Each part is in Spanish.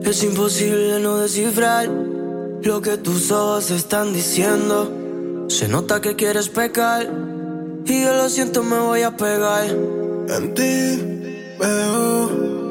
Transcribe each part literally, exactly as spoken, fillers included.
Es imposible no descifrar lo que tus ojos están diciendo. Se nota que quieres pecar y yo lo siento, me voy a pegar. En ti veo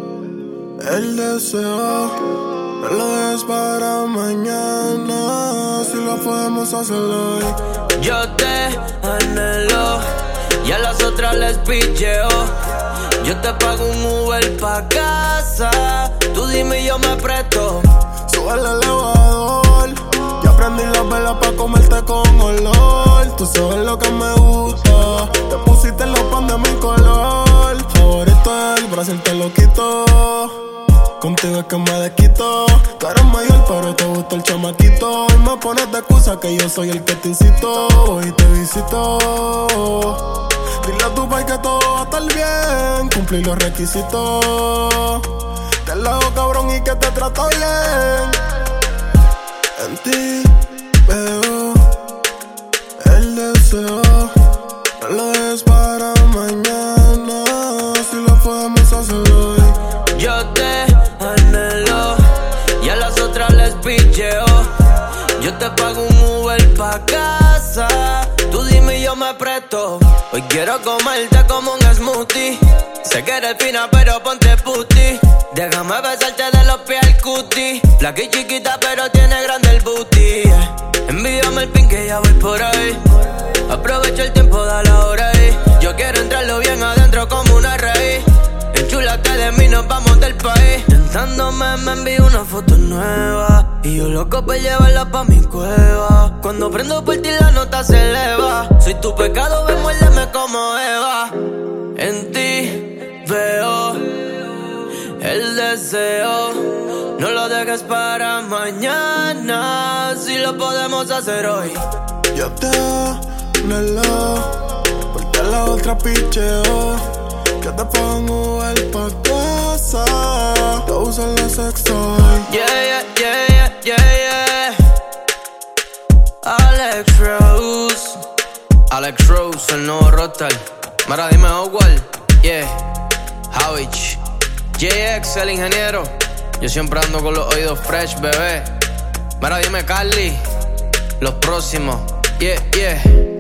el deseo. No lo dejes para mañana, si lo podemos hacer hoy. Yo te anhelo y a las otras les picheo. Yo te pago un Uber pa' casa, tú dime y yo me presto. Sube el elevador, ya prendí las velas pa' comerte con olor. Tú sabes lo que me gusta, te pusiste los pan de mi color. Favorito el Brasil, te lo quito. Contigo es que me desquito. Tú eres mayor pero te gusta el chamaquito. Y me pones de excusa que yo soy el que te incito. Hoy te visito. Dile a tu pai que todo va a estar bien. Cumplir los requisitos. Te lo hago cabrón y que te trato bien. En ti veo el deseo. No lo dejes para mañana, si lo podemos hacer hoy. Yo te anhelo y a las otras les picheo. Yo te pago un Uber pa' casa, tú dime y yo me presto. Hoy quiero comerte como un smoothie. Sé que eres fina pero ponte puti. Déjame besarte de los pies al cutie. Flaca y chiquita pero tiene grande el booty, yeah. Envíame el pin que ya voy por ahí. Aprovecha el tiempo, da la hora ahí. Yo quiero entrarlo bien adentro como una raíz. Enchúlate de mí, nos vamos del país. Tentándome me envío una foto nueva y yo loco por llevarla pa' mi cueva. Cuando prendo por ti la nota se eleva. Soy tu pecado, ven, muérdeme como Eva. En ti veo el deseo. No lo dejes para mañana, si lo podemos hacer hoy. Yo te anhelo, porque a la otra picheo. Que te pongo el pa' casa, te uso en la sexo. Yeah, yeah, yeah, yeah, yeah, yeah. Alex Rose. Alex Rose, el nuevo rockstar. Mira, dime Howard, yeah. Havich, J X, el ingeniero. Yo siempre ando con los oídos fresh, bebé. Mira, dime Carly. Los próximos, yeah, yeah.